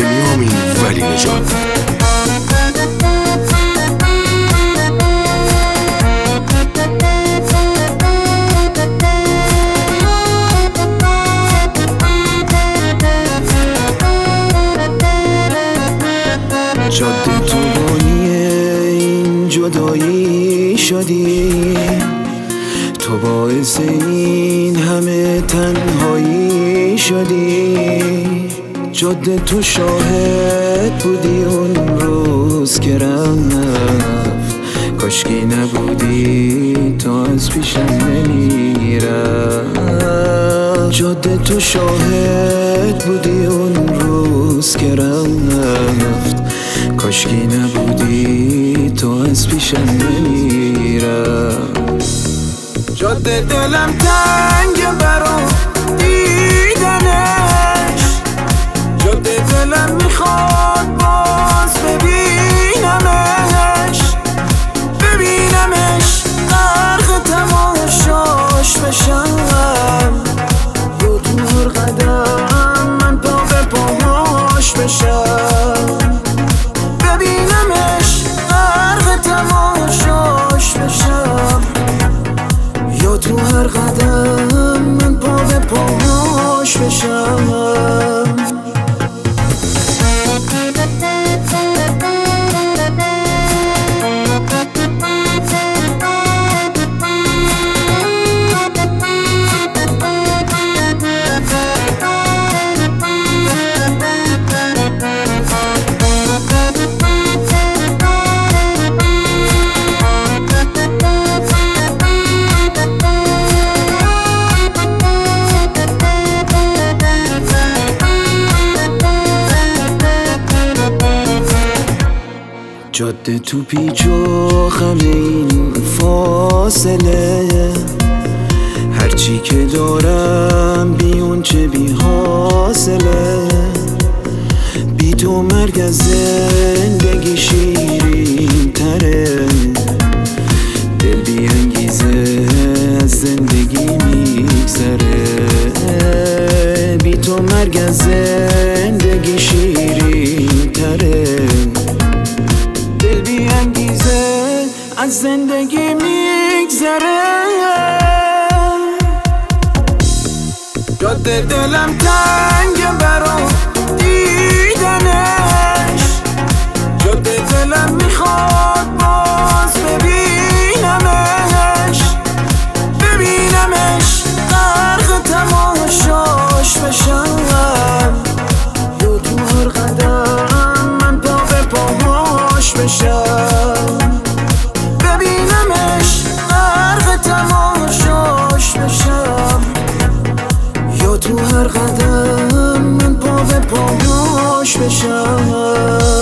بنیامین ولی نژاد. جاده تو بانیه این جدایی شدی، تو باعث این همه تنهایی شدی. جاده تو شاهد بودی اون روز که رفت، کاشکی نبودی تا از پیشم نمیرفت. جاده تو شاهد بودی اون روز که رفت، کاشکی نبودی تا از پیشم نمیرفت. جاده دلم تنگه برا دیدنش، جاده دلم میخواد باز ببینمش، ببینمش غرق تماشاش بشم، یا تو هر قدم من پا به پاهاش بشم، ببینمش غرق تماشاش بشم، یا تو هر قدم من پا به پاهاش بشم. جاده تو پیچ و خم این فاصله، هرچی که دارم بی اون چه بی حاصله. بی تو مرگ از زندگی شیرین تره، دل بی انگیزه از زندگی میگذره. بی تو مرگ از زندگی شیرین تره، دل بی انگیزه از زندگی میگذره. جاده دلم تنگه برا دیدنش، جاده دلم میخواد باز ببینمش، ببینمش غرق تماشاش بشم، یا تو هر قدم من پا به پاهاش بشم، ببینمش غرق تماشاش بشم، یا تو هر قدم من پا به پاهاش بشم.